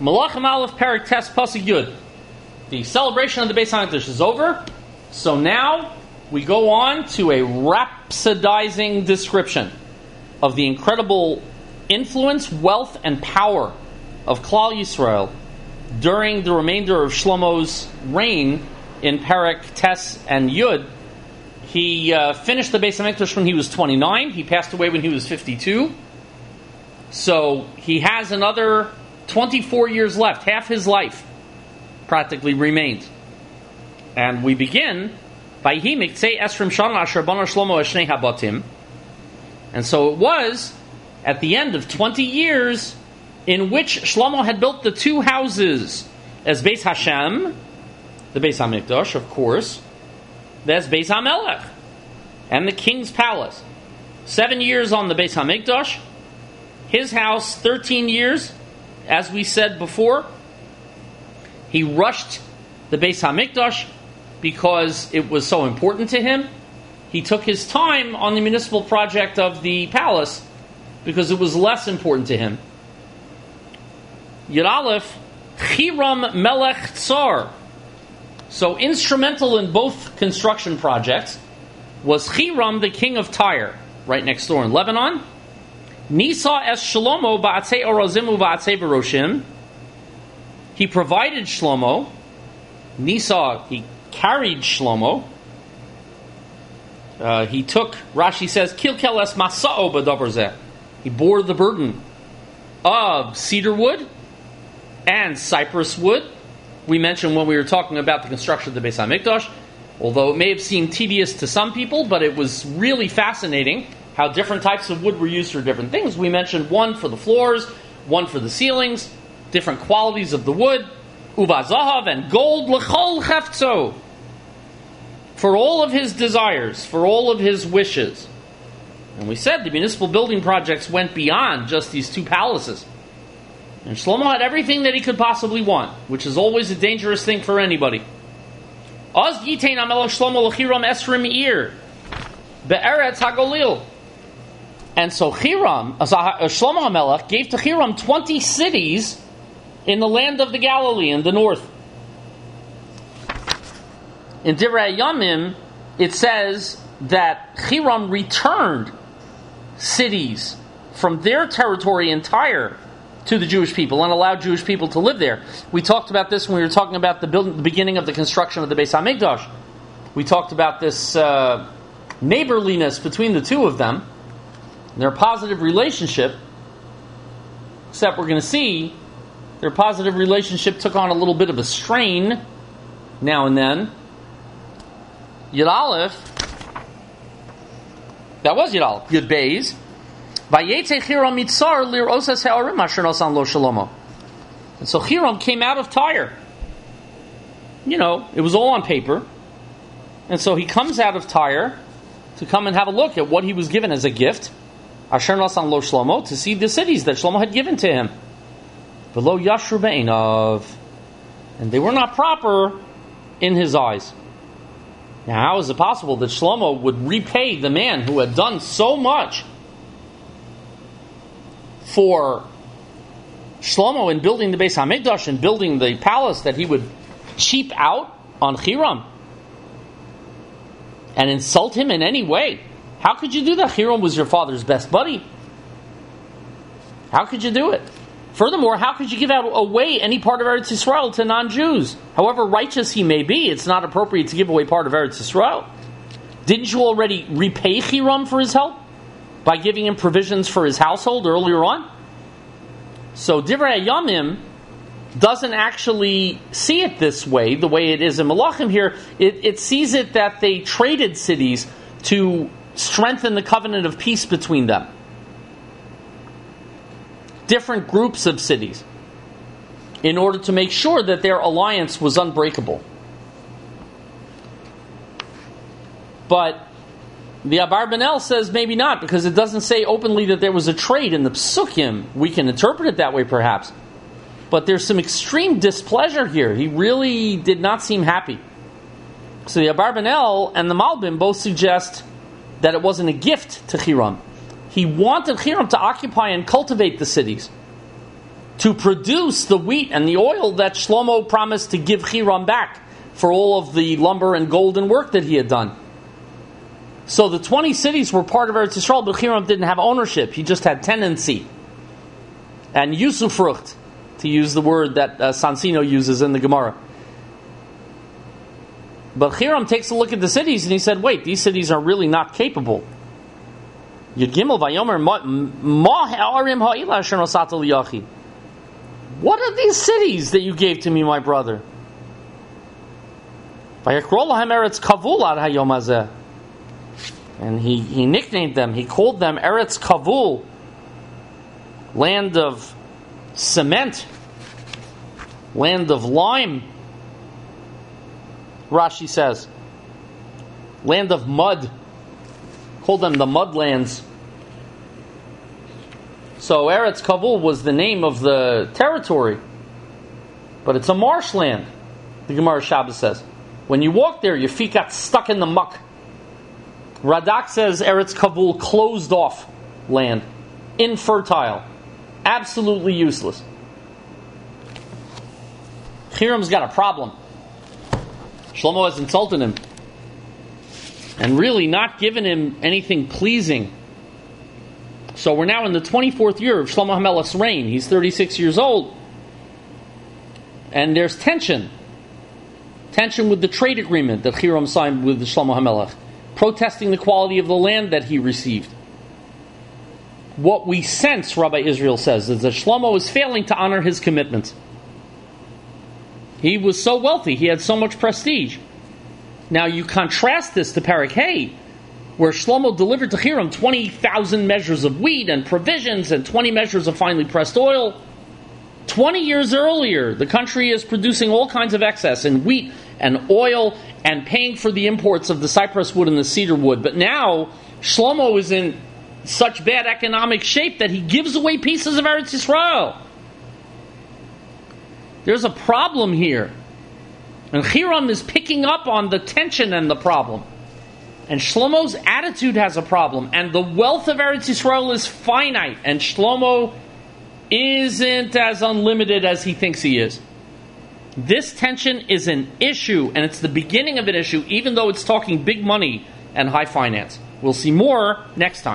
Malachim Aleph Perek Tes Pasuk Yud. The celebration of the Beis HaMikdash is over, so now we go on to a rhapsodizing description of the incredible influence, wealth, and power of Klal Yisrael during the remainder of Shlomo's reign in Perek Tes and Yud. He finished the Beis HaMikdash when he was 29. He passed away when he was 52. So he has another 24 years left. Half his life practically remains. And we begin by Himik Tzei Esrim Shana Asher Bana Shlomo Eshnei Habatim. And so it was at the end of 20 years in which Shlomo had built the two houses, as Beis Hashem, the Beis HaMikdash, of course, as Beis HaMelech, and the king's palace. 7 years on the Beis HaMikdash, his house 13 years, as we said before. He rushed the Beis HaMikdash because it was so important to him. He took his time on the municipal project of the palace because it was less important to him. Yud Aleph, Hiram Melech Tsar. So instrumental in both construction projects was Hiram, the king of Tyre, right next door in Lebanon. Nisa es Shlomo ba'atzei orozimu ba'atzei beroshim. He provided Shlomo. Nisa, he carried Shlomo. He took, Rashi says, Kilkel es masa'o b'davar zeh. He bore the burden of cedar wood and cypress wood. We mentioned when we were talking about the construction of the Beis HaMikdash, although it may have seemed tedious to some people, but it was really fascinating how different types of wood were used for different things. We mentioned one for the floors, one for the ceilings, different qualities of the wood, uva zahav and gold l'chol chefzo, for all of his desires, for all of his wishes. And we said the municipal building projects went beyond just these two palaces. And Shlomo had everything that he could possibly want, which is always a dangerous thing for anybody. Oz Yitein HaMelech Shlomo l'Chiram Esrim Ir Be'eretz HaGolil. And so Shlomo HaMelech gave to Hiram 20 cities in the land of the Galilee, in the north. In Divrei Yamim, it says that Hiram returned cities from their territory in Tyre to the Jewish people and allowed Jewish people to live there. We talked about this when we were talking about the beginning of the construction of the Beis HaMikdash. We talked about this neighborliness between the two of them, their positive relationship, except we're going to see their positive relationship took on a little bit of a strain now and then. Yud Aleph, that was Yud Aleph, Yud Beis. And so Hiram came out of Tyre. You know, it was all on paper. And so he comes out of Tyre to come and have a look at what he was given as a gift, Asher Nasan Lo Shlomo, to see the cities that Shlomo had given to him. V'lo yashru be'einav, and they were not proper in his eyes. Now, how is it possible that Shlomo would repay the man who had done so much for Shlomo in building the Beis HaMikdash and building the palace, that he would cheap out on Hiram and insult him in any way? How could you do that? Hiram was your father's best buddy. How could you do it? Furthermore, how could you give away any part of Eretz Yisrael to non-Jews? However righteous he may be, it's not appropriate to give away part of Eretz Yisrael. Didn't you already repay Hiram for his help by giving him provisions for his household earlier on? So Divrei Yamim doesn't actually see it this way, the way it is in Malachim here. It sees it that they traded cities to strengthen the covenant of peace between them. Different groups of cities, in order to make sure that their alliance was unbreakable. But the Abarbanel says maybe not, because it doesn't say openly that there was a trade in the Psukim. We can interpret it that way perhaps. But there's some extreme displeasure here. He really did not seem happy. So the Abarbanel and the Malbim both suggest that it wasn't a gift to Hiram. He wanted Hiram to occupy and cultivate the cities, to produce the wheat and the oil that Shlomo promised to give Hiram back for all of the lumber and golden work that he had done. So the 20 cities were part of Eretz Yisrael, but Hiram didn't have ownership. He just had tenancy and usufrucht, to use the word that Sansino uses in the Gemara. But Hiram takes a look at the cities and he said, wait, these cities are really not capable. Yud Gimel Vayomer Ma Ha'arim Ha'ila Asher Nosata Liyachi. What are these cities that you gave to me, my brother? Vayakro Lahem Eretz Kavul Ad Hayom Hazeh. And he nicknamed them, he called them Eretz Kavul, land of cement, land of lime. Rashi says, land of mud. Called them the mudlands. So Eretz Kavul was the name of the territory, but it's a marshland, the Gemara Shabbos says. When you walk there, your feet got stuck in the muck. Radak says Eretz Kavul, closed off land, infertile, absolutely useless. Hiram's got a problem. Shlomo has insulted him and really not given him anything pleasing. So we're now in the 24th year of Shlomo HaMelech's reign. He's 36 years old. And there's tension. Tension with the trade agreement that Hiram signed with Shlomo HaMelech, protesting the quality of the land that he received. What we sense, Rabbi Israel says, is that Shlomo is failing to honor his commitments. He was so wealthy, he had so much prestige. Now you contrast this to Perek Hey, where Shlomo delivered to Hiram 20,000 measures of wheat and provisions and 20 measures of finely pressed oil. 20 years earlier, the country is producing all kinds of excess in wheat and oil and paying for the imports of the cypress wood and the cedar wood. But now, Shlomo is in such bad economic shape that he gives away pieces of Eretz Yisrael. There's a problem here. And Hiram is picking up on the tension and the problem. And Shlomo's attitude has a problem. And the wealth of Eretz Yisrael is finite. And Shlomo isn't as unlimited as he thinks he is. This tension is an issue, and it's the beginning of an issue, even though it's talking big money and high finance. We'll see more next time.